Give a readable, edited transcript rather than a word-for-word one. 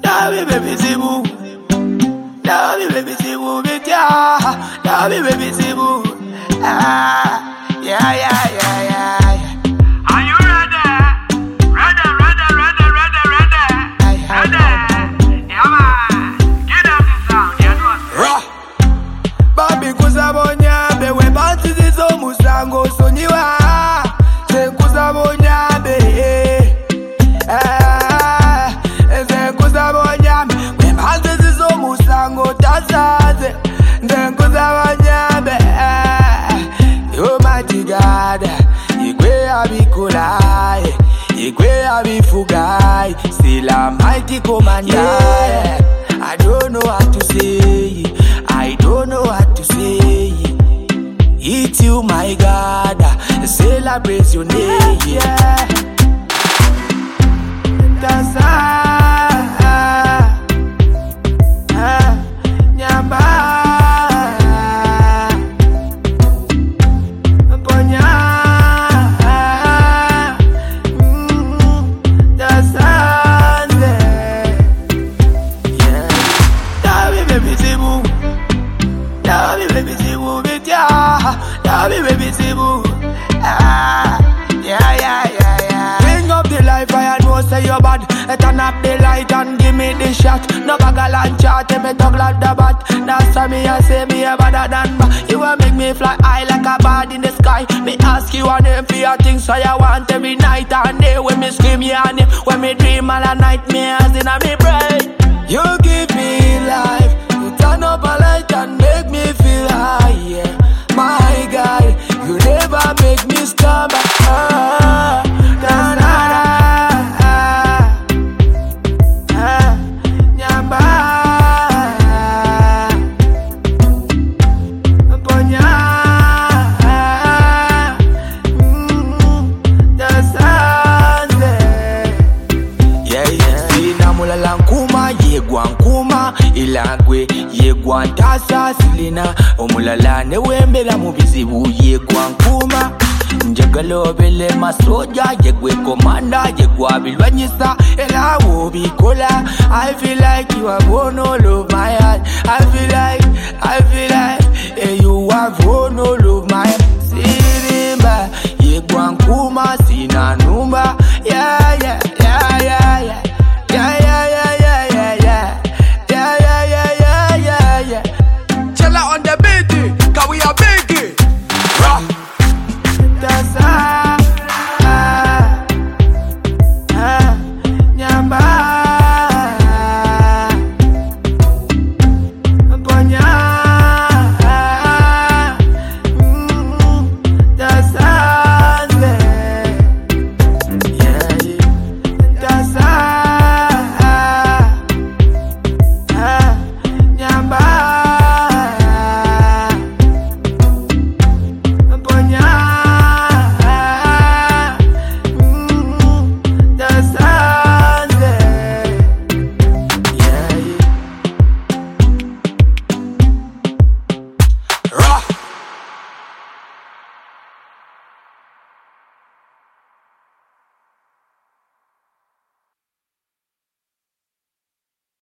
Now me baby zibu. Now me baby zibu with ya. Now me baby zibu. Ah, yeah, yeah, yeah, yeah. Are you ready? Ready, ready, ready, ready, ready. Ready? Yeah, man. Get up the sound, you know. Babi kuzabonya be we bantu zizo musango sonyiwa. Se kuzabonya be. Se kuzabonya be bantu zizo musango tazaze. Se kuzabonya be. Oh mighty God, Igwe abikulai, Igwe abifugai, still a mighty commander. I don't know what to say, I don't know what to say. It's you, my God, celebrate your name. Yeah. That's baby zibu. Ah, yeah, yeah, yeah, yeah. Bring up the life, I know say you're bad. Turn up the light and give me the shot. No bagel and chat, me talk like the bat. That's why me I say me a better than ma. You will make me fly high like a bird in the sky. Me ask you a name for your things, so you want every night and day. When me scream your name, when me dream all the nightmares in a me brain. You give me life, you turn up a light and make me feel high, yeah. My God, you never make me stop. Ilagwe yegwantasa silina omulala ne wembera mu bizibu yegwankuma njagalo bele masoja yegwe komanda yegwabilwanyisa era wo bikola. I feel like you have won all of my heart. I feel like you have won all